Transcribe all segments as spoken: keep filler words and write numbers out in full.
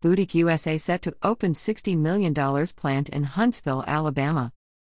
Budic U S A set to open sixty million dollars plant in Huntsville, Alabama.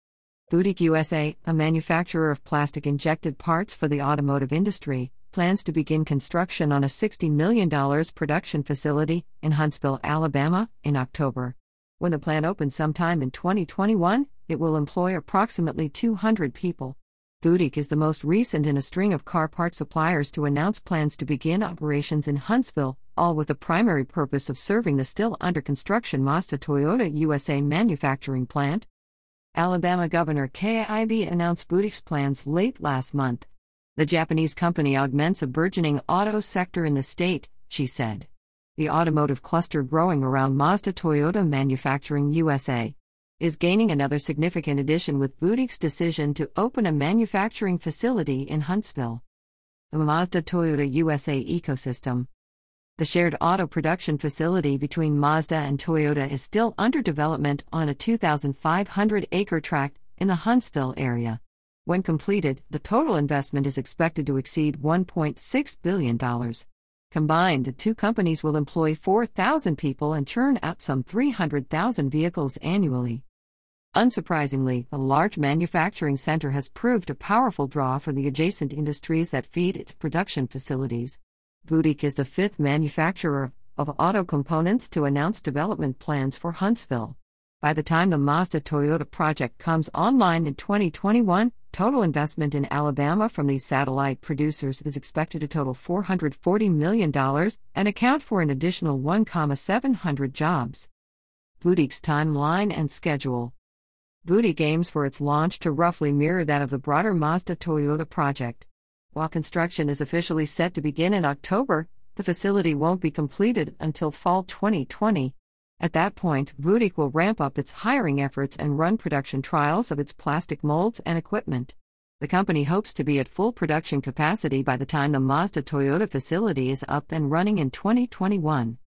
Budic U S A, a manufacturer of plastic-injected parts for the automotive industry, plans to begin construction on a sixty million dollars production facility in Huntsville, Alabama, in October. When the plant opens sometime in twenty twenty-one, it will employ approximately two hundred people. Budic is the most recent in a string of car part suppliers to announce plans to begin operations in Huntsville, all with the primary purpose of serving the still under construction Mazda Toyota U S A manufacturing plant. Alabama Governor Kay Ivey announced Budic's plans late last month. The Japanese company augments a burgeoning auto sector in the state, she said. The automotive cluster growing around Mazda Toyota Manufacturing U S A is gaining another significant addition with Budic's decision to open a manufacturing facility in Huntsville. The Mazda Toyota U S A ecosystem. The shared auto production facility between Mazda and Toyota is still under development on a two thousand five hundred acre tract in the Huntsville area. When completed, the total investment is expected to exceed one point six billion dollars. Combined, the two companies will employ four thousand people and churn out some three hundred thousand vehicles annually. Unsurprisingly, the large manufacturing center has proved a powerful draw for the adjacent industries that feed its production facilities. Budic is the fifth manufacturer of auto components to announce development plans for Huntsville. By the time the Mazda Toyota project comes online in twenty twenty-one, total investment in Alabama from these satellite producers is expected to total four hundred forty million dollars and account for an additional one thousand seven hundred jobs. Budic's timeline and schedule. Budic aims for its launch to roughly mirror that of the broader Mazda Toyota project. While construction is officially set to begin in October, the facility won't be completed until fall twenty twenty. At that point, Budic will ramp up its hiring efforts and run production trials of its plastic molds and equipment. The company hopes to be at full production capacity by the time the Mazda Toyota facility is up and running in twenty twenty-one.